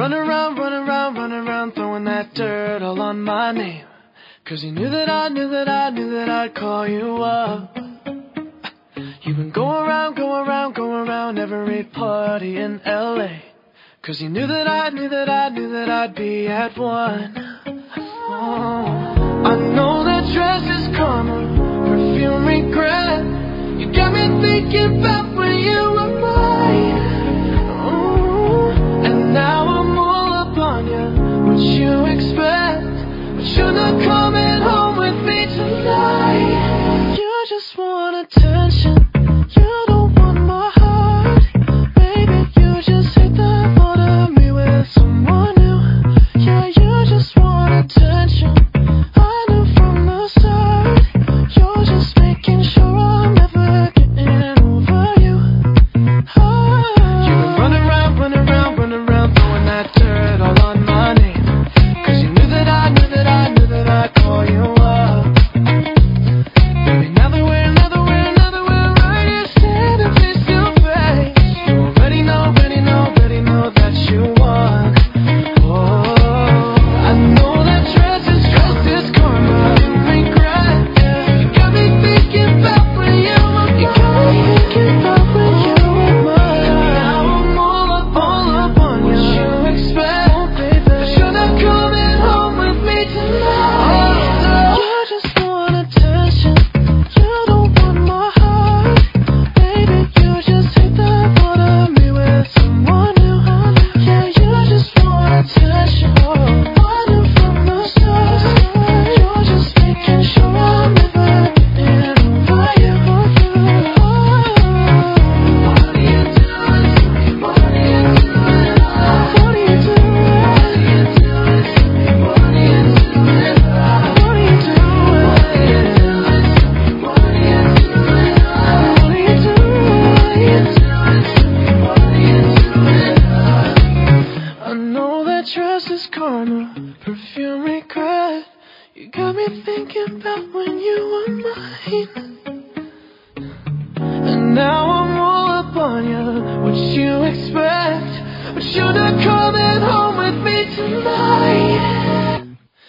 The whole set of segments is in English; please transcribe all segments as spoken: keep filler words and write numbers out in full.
run around, run around, run around, throwing that dirt all on my name. Cause you knew that I knew that I knew that I'd call you up. You've been going around, going around, going around every party in L A. Cause you knew that I knew that I knew that I'd be at one. Oh, I know that dress is karma, perfume regret. You got me thinking about when you were mine. Oh, and now I'm all up on you. What you expect? But you're not coming home with me tonight. You just want attention. You don't want my heart. Baby, you just hate the thought of me with someone new. Yeah, you just want attention. I knew from the start. You're just making sure I'm never getting over you. Oh. You've been running around, running around, running around, throwing that dirt all on my name. Cause you knew that I knew that I knew that I'd call you up. Baby, now that we're, now that we're, now that we're right here standing face to face, you already know, already know, already know that you won. Oh, I know that dress is, dress is karma, you regret. Yeah, you got me thinking about when you were mine. You got me thinking about when you were mine. Now I'm all up, all up on you. What you expect? Oh, baby, but you're not coming home with me tonight. Oh, you just want attention. You don't want my heart. Baby, you just hate the thought of me with someone new. Yeah, you just want attention. I knew from the start. You're just making sure I'm never getting over you. What are you doing to me? What are you doing? What are you doing? What are you doing to me? What are you doing? What are you doing? What are you doing to me? What are you doing? What are you doing? What are you doing to me? What are you doing? I know that dress is karma, perfume regret. You got me thinking about when you were mine. And now I'm all up on you. What you expect? But you're not coming home with me tonight.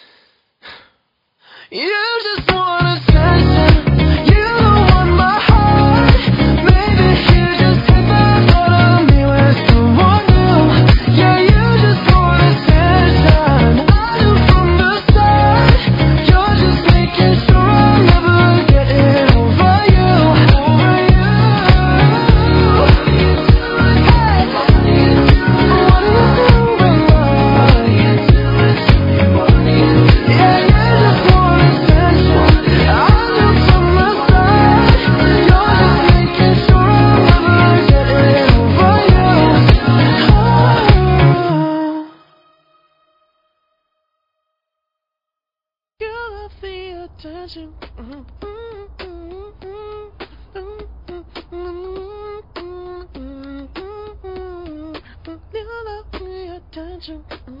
You just want attention. You don't want my heart. Maybe you just hate the thought of me with someone new. Yeah, you just want attention. I knew from the start. You're just making sure I'm never getting over you. Over you. What are you doing? Hey, what are you doing? What are you doing? What are you doing to me? What are you doing? Yeah, you just want attention. I knew from the start. You're just making sure I'm never getting over you. Oh. You love the attention. You love the attention.